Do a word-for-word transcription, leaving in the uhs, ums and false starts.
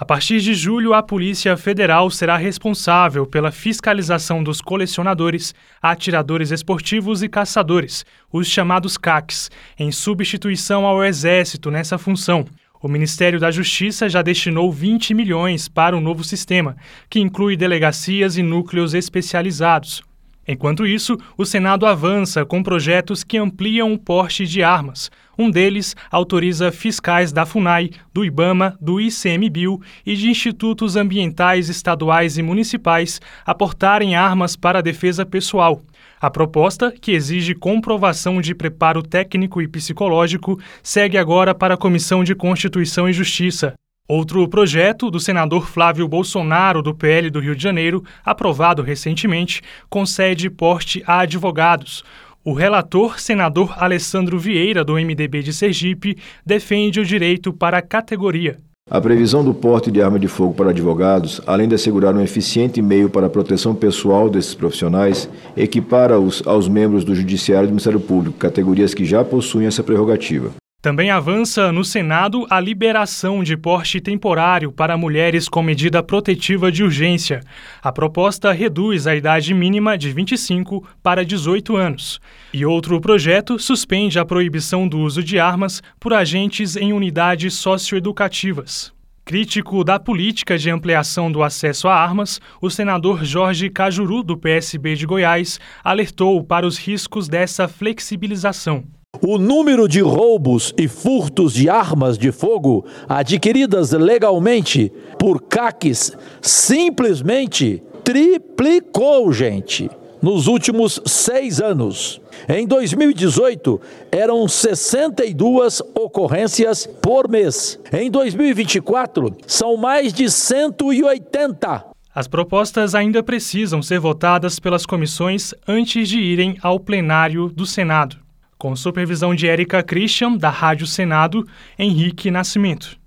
A partir de julho, a Polícia Federal será responsável pela fiscalização dos colecionadores, atiradores esportivos e caçadores, os chamados C A Cs, em substituição ao Exército nessa função. O Ministério da Justiça já destinou vinte milhões para o novo sistema, que inclui delegacias e núcleos especializados. Enquanto isso, o Senado avança com projetos que ampliam o porte de armas. Um deles autoriza fiscais da FUNAI, do IBAMA, do ICMBio e de institutos ambientais estaduais e municipais a portarem armas para a defesa pessoal. A proposta, que exige comprovação de preparo técnico e psicológico, segue agora para a Comissão de Constituição e Justiça. Outro projeto, do senador Flávio Bolsonaro, do P L do Rio de Janeiro, aprovado recentemente, concede porte a advogados. O relator, senador Alessandro Vieira, do M D B de Sergipe, defende o direito para a categoria. A previsão do porte de arma de fogo para advogados, além de assegurar um eficiente meio para a proteção pessoal desses profissionais, equipara-os aos membros do Judiciário e do Ministério Público, categorias que já possuem essa prerrogativa. Também avança no Senado a liberação de porte temporário para mulheres com medida protetiva de urgência. A proposta reduz a idade mínima de vinte e cinco para dezoito anos. E outro projeto suspende a proibição do uso de armas por agentes em unidades socioeducativas. Crítico da política de ampliação do acesso a armas, o senador Jorge Cajuru, do P S B de Goiás, alertou para os riscos dessa flexibilização. O número de roubos e furtos de armas de fogo adquiridas legalmente por C A Cs simplesmente triplicou, gente, nos últimos seis anos. Em dois mil e dezoito, eram sessenta e duas ocorrências por mês. Em dois mil e vinte e quatro, são mais de cento e oitenta. As propostas ainda precisam ser votadas pelas comissões antes de irem ao plenário do Senado. Com supervisão de Érica Christian, da Rádio Senado, Henrique Nascimento.